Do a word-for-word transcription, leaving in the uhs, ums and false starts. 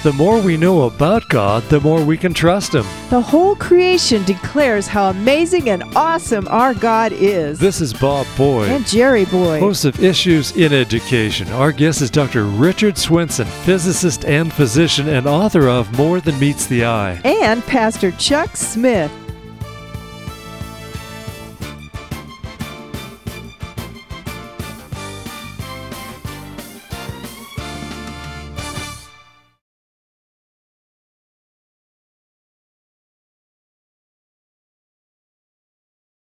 The more we know about God, the more we can trust Him. The whole creation declares how amazing and awesome our God is. This is Bob Boyd, and Jerry Boyd, host of Issues in Education. Our guest is Doctor Richard Swinson, physicist and physician and author of More Than Meets the Eye. And Pastor Chuck Smith,